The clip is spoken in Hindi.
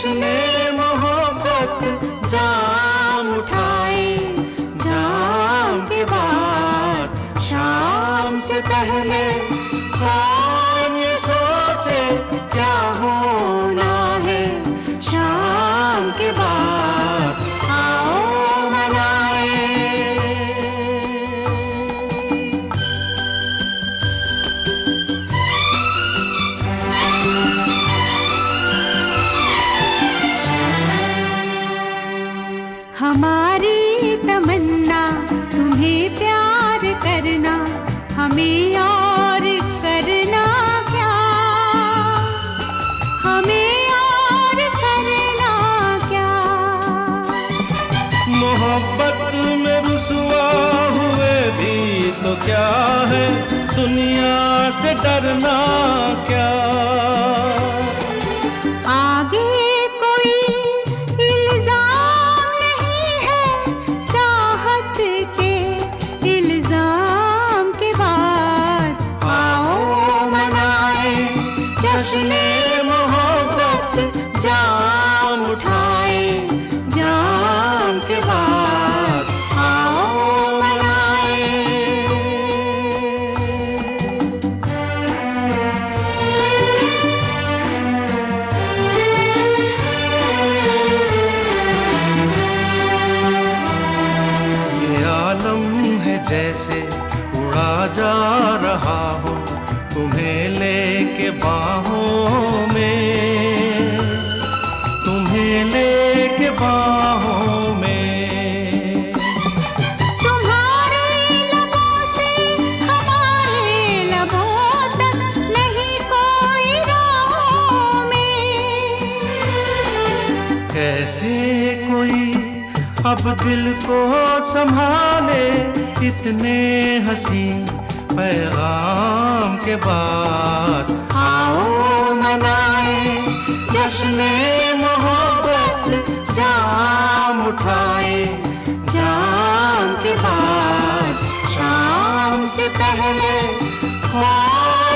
जश्ने मोहब्बत जाम उठाए, जाम के बाद शाम से पहले कौन ये सोचे क्या होना है, शाम के बाद आओ मनाए। हमारी तमन्ना तुम्हें प्यार करना, हमें और करना क्या, हमें और करना क्या। मोहब्बत में रुसवा हुए भी तो क्या है, दुनिया से डरना क्या। आगे कोई इल्जाम नहीं है, चाहत के इल्जाम के बाद आओ मनाए जश्ने मोहब्बत जाम उठाए, जाम के बाद आओ मनाए। ये आलम है जैसे उड़ा जा रहा हो, तुम्हें लेके बाहों में, तुम्हें लेके बाहों में। तुम्हारे लबों से हमारे लबों तक नहीं कोई राहों में। कैसे कोई अब दिल को संभाले, इतने हंसी पैगाम के बाद आओ मनाए जश्ने मोहब्बत जाम उठाए, जाम के बाद शाम से पहले